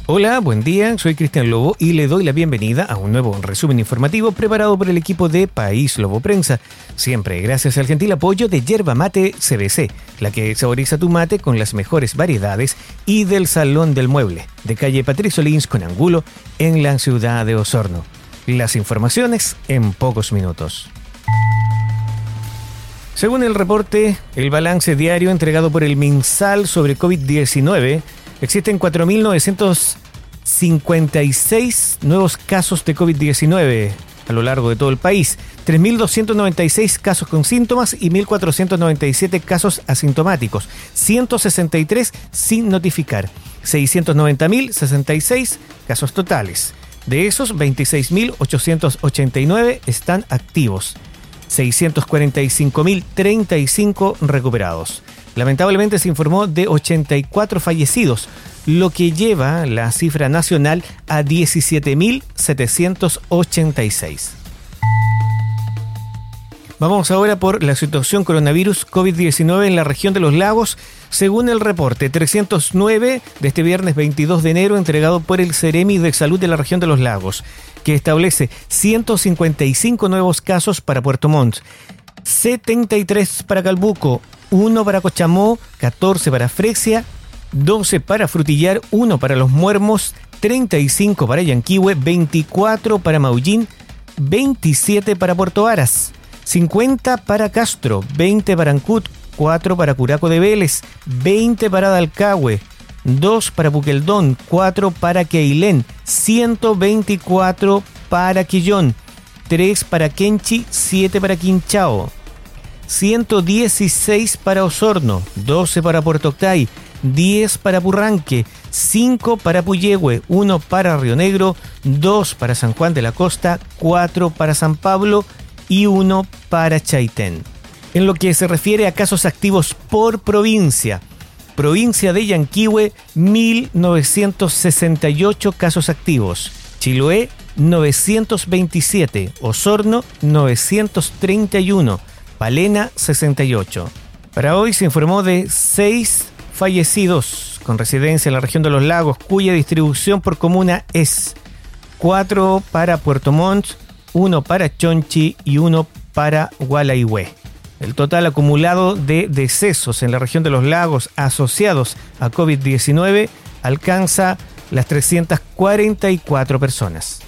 Hola, buen día, soy Cristian Lobo y le doy la bienvenida a un nuevo resumen informativo preparado por el equipo de País Lobo Prensa, siempre gracias al gentil apoyo de Yerba Mate CBC, la que saboriza tu mate con las mejores variedades, y del Salón del Mueble, de calle Patricio Lins con Angulo, en la ciudad de Osorno. Las informaciones en pocos minutos. Según el reporte, el balance diario entregado por el MinSal sobre COVID-19, existen 4.956 nuevos casos de COVID-19 a lo largo de todo el país, 3.296 casos con síntomas y 1.497 casos asintomáticos, 163 sin notificar, 690.066 casos totales. De esos, 26.889 están activos, 645.035 recuperados. Lamentablemente se informó de 84 fallecidos, lo que lleva la cifra nacional a 17.786. Vamos ahora por la situación coronavirus COVID-19 en la región de los lagos. Según el reporte 309 de este viernes 22 de enero entregado por el Ceremi de Salud de la región de los lagos, que establece 155 nuevos casos para Puerto Montt, 73 para Calbuco, 1 para Cochamó, 14 para Fresia, 12 para Frutillar, 1 para Los Muermos, 35 para Yanquihue, 24 para Maullín, 27 para Puerto Varas, 50 para Castro, 20 para Ancud, 4 para Curaco de Vélez, 20 para Dalcahue, 2 para Puqueldón, 4 para Queilén, 124 para Quillón, 3 para Kenchi, 7 para Quinchao, 116 para Osorno, 12 para Puerto Octay, 10 para Purranque, 5 para Puyehue, 1 para Río Negro, 2 para San Juan de la Costa, 4 para San Pablo y 1 para Chaitén. En lo que se refiere a casos activos por provincia de Yanquihue, 1.968 casos activos, Chiloé, 927, Osorno, 931, Palena, 68. Para hoy se informó de 6 fallecidos con residencia en la región de los lagos, cuya distribución por comuna es 4 para Puerto Montt, 1 para Chonchi y 1 para Gualaihue. El total acumulado de decesos en la región de los lagos asociados a COVID-19 alcanza las 344 personas.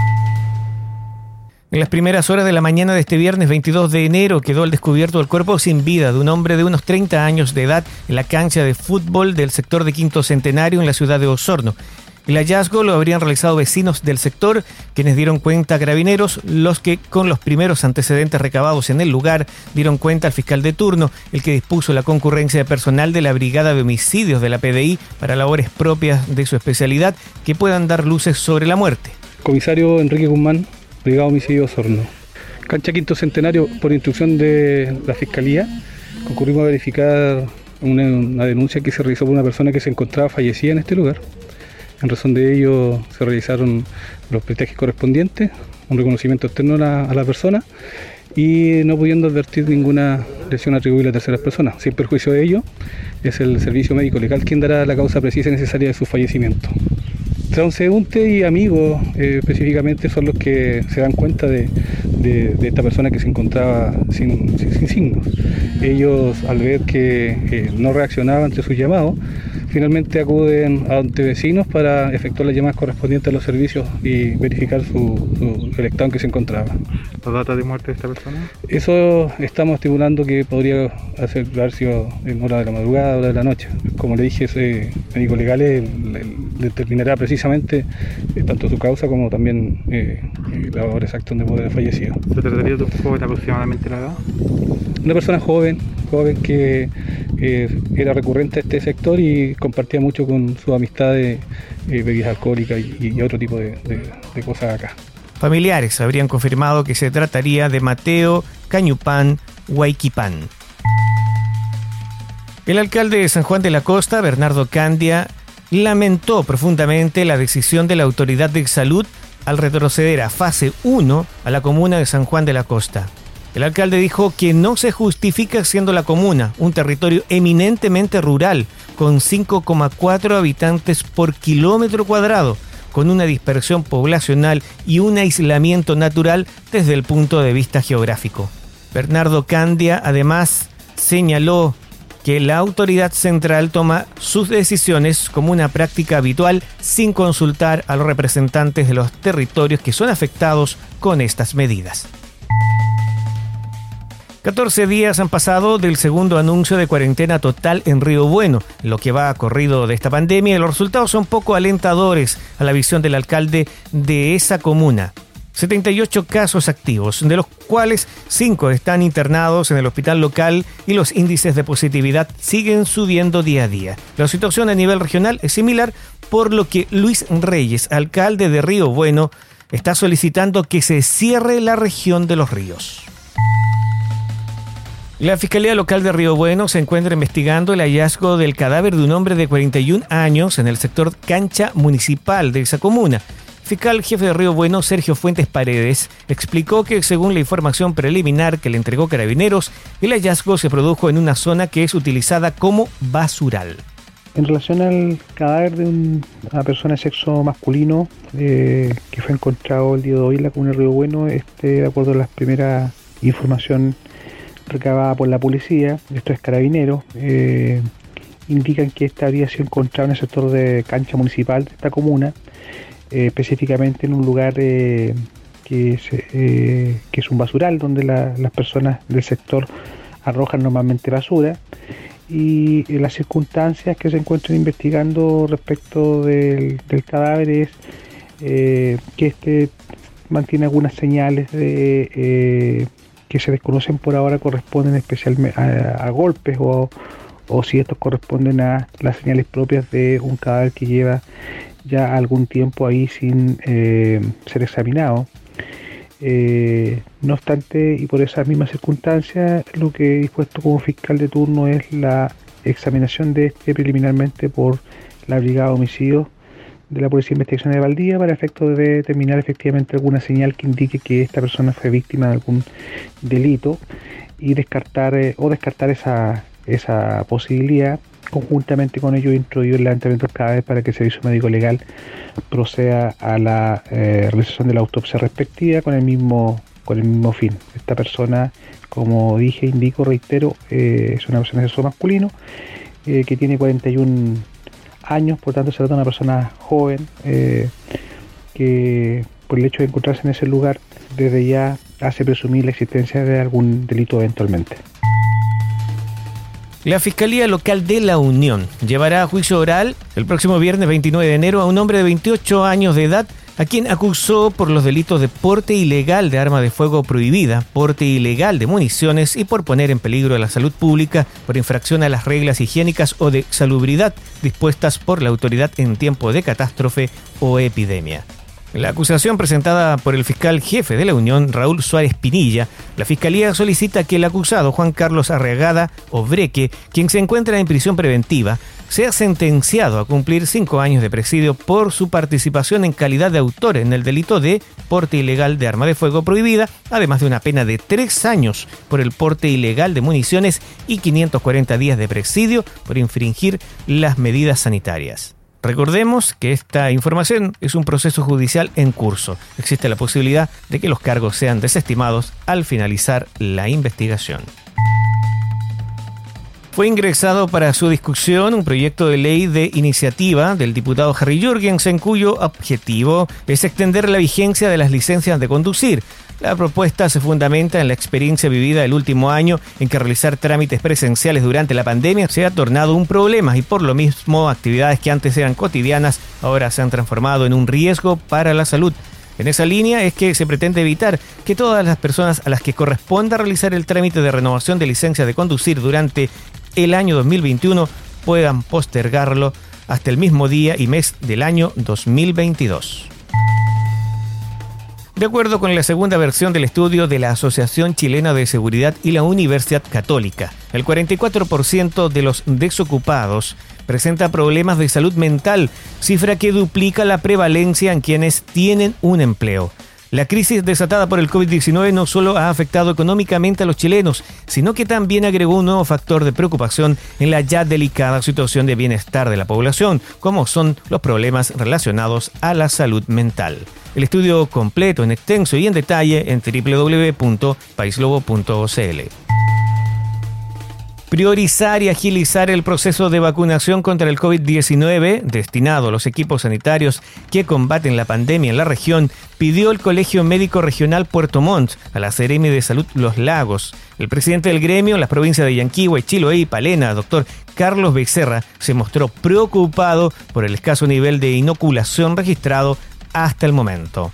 En las primeras horas de la mañana de este viernes 22 de enero quedó al descubierto el cuerpo sin vida de un hombre de unos 30 años de edad en la cancha de fútbol del sector de Quinto Centenario en la ciudad de Osorno. El hallazgo lo habrían realizado vecinos del sector, quienes dieron cuenta a Carabineros, los que, con los primeros antecedentes recabados en el lugar, dieron cuenta al fiscal de turno, el que dispuso la concurrencia de personal de la Brigada de Homicidios de la PDI para labores propias de su especialidad que puedan dar luces sobre la muerte. Comisario Enrique Guzmán, Brigada de Homicidios Osorno. Cancha Quinto Centenario, por instrucción de la Fiscalía, concurrimos a verificar una denuncia que se realizó por una persona que se encontraba fallecida en este lugar. En razón de ello se realizaron los peritajes correspondientes, un reconocimiento externo a la persona y no pudiendo advertir ninguna lesión atribuible a terceras personas. Sin perjuicio de ello, es el servicio médico legal quien dará la causa precisa y necesaria de su fallecimiento. Transeúnte y amigos específicamente son los que se dan cuenta de esta persona que se encontraba sin signos. Ellos, al ver que no reaccionaba ante sus llamados, finalmente acuden ante vecinos para efectuar las llamadas correspondientes a los servicios y verificar el estado en que se encontraba. ¿La data de muerte de esta persona? Eso estamos estipulando que podría haber sido en hora de la madrugada, hora de la noche. Como le dije, ese médico legal determinará precisamente tanto su causa como también la hora exacta donde puede haber fallecido. ¿Se trataría de un joven aproximadamente la edad? Una persona joven que era recurrente a este sector y compartía mucho con su amistad de bebidas alcohólicas y otro tipo de cosas acá. Familiares habrían confirmado que se trataría de Mateo Cañupán Huayquipán. El alcalde de San Juan de la Costa, Bernardo Candia, lamentó profundamente la decisión de la Autoridad de Salud al retroceder a fase 1 a la comuna de San Juan de la Costa. El alcalde dijo que no se justifica siendo la comuna un territorio eminentemente rural, con 5,4 habitantes por kilómetro cuadrado, con una dispersión poblacional y un aislamiento natural desde el punto de vista geográfico. Bernardo Candia además señaló que la autoridad central toma sus decisiones como una práctica habitual sin consultar a los representantes de los territorios que son afectados con estas medidas. 14 días han pasado del segundo anuncio de cuarentena total en Río Bueno, lo que va corrido de esta pandemia, y los resultados son poco alentadores a la visión del alcalde de esa comuna. 78 casos activos, de los cuales 5 están internados en el hospital local y los índices de positividad siguen subiendo día a día. La situación a nivel regional es similar, por lo que Luis Reyes, alcalde de Río Bueno, está solicitando que se cierre la región de los ríos. La Fiscalía Local de Río Bueno se encuentra investigando el hallazgo del cadáver de un hombre de 41 años en el sector Cancha Municipal de esa comuna. El fiscal jefe de Río Bueno, Sergio Fuentes Paredes, explicó que según la información preliminar que le entregó Carabineros, el hallazgo se produjo en una zona que es utilizada como basural. En relación al cadáver de una persona de sexo masculino que fue encontrado el día de hoy en la comuna de Río Bueno, de acuerdo a la primera información recabada por la policía, esto es Carabineros, indican que habría sido encontrado en el sector de Cancha Municipal de esta comuna, específicamente en un lugar que es un basural donde las personas del sector arrojan normalmente basura, y las circunstancias que se encuentran investigando respecto del cadáver es que mantiene algunas señales que se desconocen por ahora, corresponden especialmente a golpes o si estos corresponden a las señales propias de un cadáver que lleva ya algún tiempo ahí sin ser examinado. No obstante, y por esa misma circunstancia, lo que he dispuesto como fiscal de turno es la examinación de preliminarmente por la Brigada de Homicidios de la Policía de Investigación de Valdivia, para efecto de determinar efectivamente alguna señal que indique que esta persona fue víctima de algún delito, y descartar esa posibilidad. Conjuntamente con ello, introducir el levantamiento del cadáver para que el Servicio Médico Legal proceda a la realización de la autopsia respectiva con el mismo fin. Esta persona, como dije, indico, reitero, es una persona de sexo masculino que tiene 41 años, por tanto se trata de una persona joven que, por el hecho de encontrarse en ese lugar, desde ya hace presumir la existencia de algún delito eventualmente. La Fiscalía Local de La Unión llevará a juicio oral el próximo viernes 29 de enero a un hombre de 28 años de edad, a quien acusó por los delitos de porte ilegal de arma de fuego prohibida, porte ilegal de municiones y por poner en peligro la salud pública por infracción a las reglas higiénicas o de salubridad dispuestas por la autoridad en tiempo de catástrofe o epidemia. La acusación presentada por el fiscal jefe de la Unión, Raúl Suárez Pinilla, la Fiscalía solicita que el acusado, Juan Carlos Arriagada Obreque, quien se encuentra en prisión preventiva, sea sentenciado a cumplir 5 años de presidio por su participación en calidad de autor en el delito de porte ilegal de arma de fuego prohibida, además de una pena de 3 años por el porte ilegal de municiones y 540 días de presidio por infringir las medidas sanitarias. Recordemos que esta información es un proceso judicial en curso. Existe la posibilidad de que los cargos sean desestimados al finalizar la investigación. Fue ingresado para su discusión un proyecto de ley de iniciativa del diputado Harry Jürgensen, cuyo objetivo es extender la vigencia de las licencias de conducir. La propuesta se fundamenta en la experiencia vivida el último año, en que realizar trámites presenciales durante la pandemia se ha tornado un problema, y por lo mismo actividades que antes eran cotidianas ahora se han transformado en un riesgo para la salud. En esa línea es que se pretende evitar que todas las personas a las que corresponda realizar el trámite de renovación de licencia de conducir durante el año 2021 puedan postergarlo hasta el mismo día y mes del año 2022. De acuerdo con la segunda versión del estudio de la Asociación Chilena de Seguridad y la Universidad Católica, el 44% de los desocupados presenta problemas de salud mental, cifra que duplica la prevalencia en quienes tienen un empleo. La crisis desatada por el COVID-19 no solo ha afectado económicamente a los chilenos, sino que también agregó un nuevo factor de preocupación en la ya delicada situación de bienestar de la población, como son los problemas relacionados a la salud mental. El estudio completo, en extenso y en detalle en www.paislobo.cl. Priorizar y agilizar el proceso de vacunación contra el COVID-19 destinado a los equipos sanitarios que combaten la pandemia en la región, pidió el Colegio Médico Regional Puerto Montt a la Seremi de Salud Los Lagos. El presidente del gremio en las provincias de Yanquihue, Chiloé y Palena, doctor Carlos Becerra, se mostró preocupado por el escaso nivel de inoculación registrado hasta el momento.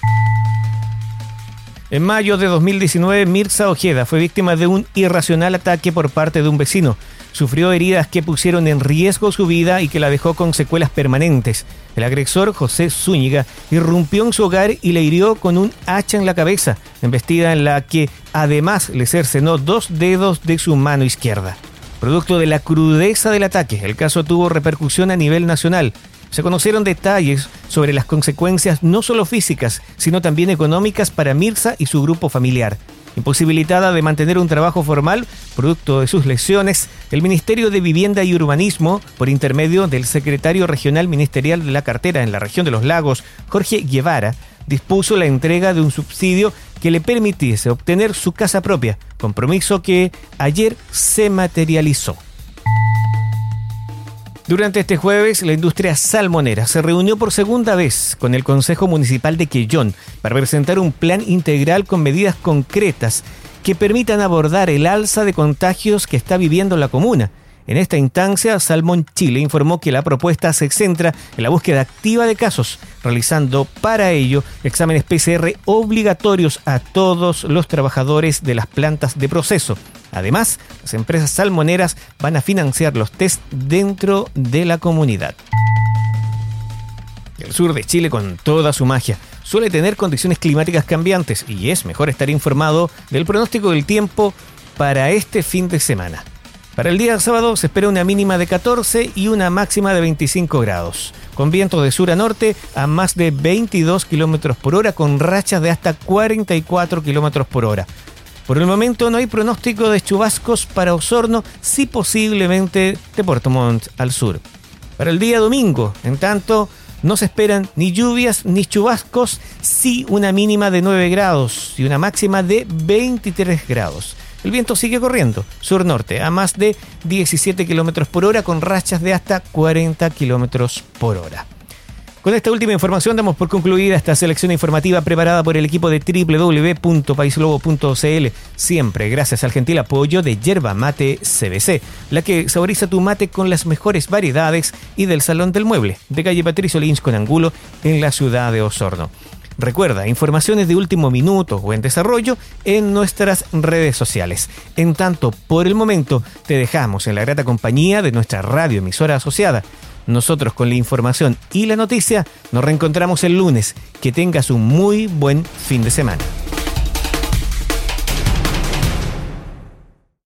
En mayo de 2019, Mirza Ojeda fue víctima de un irracional ataque por parte de un vecino. Sufrió heridas que pusieron en riesgo su vida y que la dejó con secuelas permanentes. El agresor, José Zúñiga, irrumpió en su hogar y le hirió con un hacha en la cabeza, embestida en la que además le cercenó 2 dedos de su mano izquierda. Producto de la crudeza del ataque, el caso tuvo repercusión a nivel nacional. Se conocieron detalles sobre las consecuencias no solo físicas, sino también económicas para Mirza y su grupo familiar. Imposibilitada de mantener un trabajo formal, producto de sus lesiones, el Ministerio de Vivienda y Urbanismo, por intermedio del secretario regional ministerial de la cartera en la región de Los Lagos, Jorge Guevara, dispuso la entrega de un subsidio que le permitiese obtener su casa propia, compromiso que ayer se materializó. Durante este jueves, la industria salmonera se reunió por segunda vez con el Consejo Municipal de Quellón para presentar un plan integral con medidas concretas que permitan abordar el alza de contagios que está viviendo la comuna. En esta instancia, Salmón Chile informó que la propuesta se centra en la búsqueda activa de casos, realizando para ello exámenes PCR obligatorios a todos los trabajadores de las plantas de proceso. Además, las empresas salmoneras van a financiar los test dentro de la comunidad. El sur de Chile, con toda su magia, suele tener condiciones climáticas cambiantes y es mejor estar informado del pronóstico del tiempo para este fin de semana. Para el día sábado se espera una mínima de 14 y una máxima de 25 grados, con vientos de sur a norte a más de 22 km por hora, con rachas de hasta 44 km por hora. Por el momento no hay pronóstico de chubascos para Osorno, sí posiblemente de Puerto Montt al sur. Para el día domingo, en tanto, no se esperan ni lluvias ni chubascos, sí una mínima de 9 grados y una máxima de 23 grados. El viento sigue corriendo, sur-norte, a más de 17 km por hora, con rachas de hasta 40 km por hora. Con esta última información damos por concluida esta selección informativa preparada por el equipo de www.paislobo.cl, siempre gracias al gentil apoyo de Yerba Mate CBC, la que saboriza tu mate con las mejores variedades, y del Salón del Mueble, de calle Patricio Lins con Angulo, en la ciudad de Osorno. Recuerda, informaciones de último minuto o en desarrollo en nuestras redes sociales. En tanto, por el momento, te dejamos en la grata compañía de nuestra radioemisora asociada. Nosotros, con la información y la noticia, nos reencontramos el lunes. Que tengas un muy buen fin de semana.